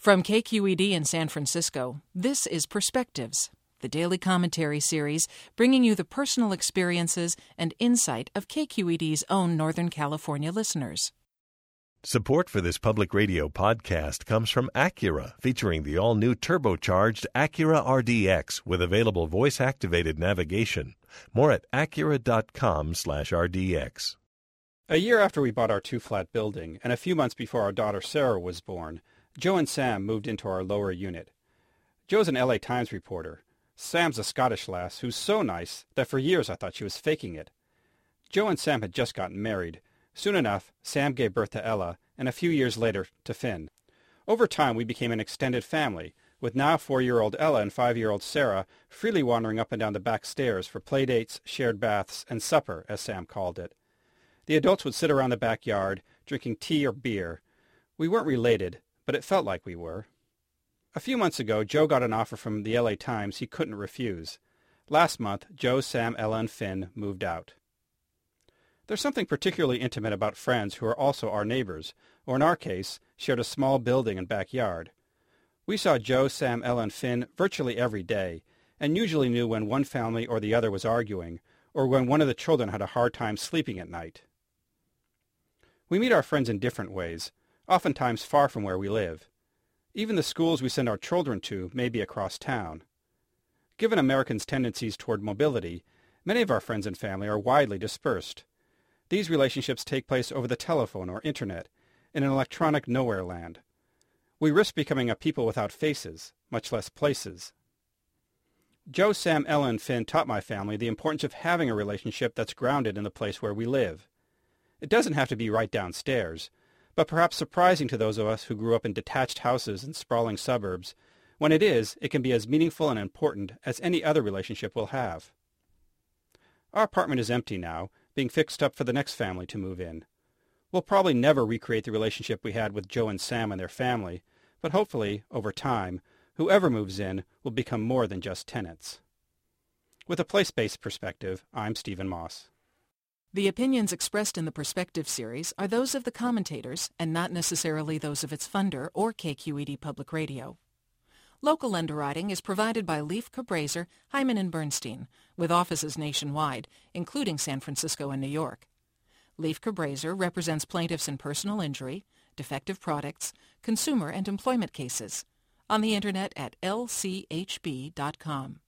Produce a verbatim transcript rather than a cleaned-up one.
From K Q E D in San Francisco, this is Perspectives, the daily commentary series bringing you the personal experiences and insight of K Q E D's own Northern California listeners. Support for this public radio podcast comes from Acura, featuring the all-new turbocharged Acura R D X with available voice-activated navigation. More at acura.com slash RDX. A year after we bought our two-flat building, and a few months before our daughter Sarah was born, Joe and Sam moved into our lower unit. Joe's an L A Times reporter. Sam's a Scottish lass who's so nice that for years I thought she was faking it. Joe and Sam had just gotten married. Soon enough, Sam gave birth to Ella, and a few years later to Finn. Over time, we became an extended family, with now four-year-old Ella and five-year-old Sarah freely wandering up and down the back stairs for playdates, shared baths, and supper, as Sam called it. The adults would sit around the backyard, drinking tea or beer. We weren't related, but it felt like we were. A few months ago, Joe got an offer from the L A Times he couldn't refuse. Last month, Joe, Sam, Ella, and Finn moved out. There's something particularly intimate about friends who are also our neighbors, or in our case, shared a small building and backyard. We saw Joe, Sam, Ella, and Finn virtually every day, and usually knew when one family or the other was arguing, or when one of the children had a hard time sleeping at night. We meet our friends in different ways, oftentimes far from where we live. Even the schools we send our children to may be across town. Given Americans' tendencies toward mobility, many of our friends and family are widely dispersed. These relationships take place over the telephone or internet, in an electronic nowhere land. We risk becoming a people without faces, much less places. Joe, Sam, Ella, and Finn taught my family the importance of having a relationship that's grounded in the place where we live. It doesn't have to be right downstairs, but perhaps surprising to those of us who grew up in detached houses and sprawling suburbs. When it is, it can be as meaningful and important as any other relationship we'll have. Our apartment is empty now, being fixed up for the next family to move in. We'll probably never recreate the relationship we had with Joe and Sam and their family, but hopefully, over time, whoever moves in will become more than just tenants. With a place-based perspective, I'm Stephen Moss. The opinions expressed in the Perspective series are those of the commentators and not necessarily those of its funder or K Q E D Public Radio. Local underwriting is provided by Leif Cabraser, Hyman and Bernstein, with offices nationwide, including San Francisco and New York. Leif Cabraser represents plaintiffs in personal injury, defective products, consumer and employment cases, on the Internet at L C H B dot com.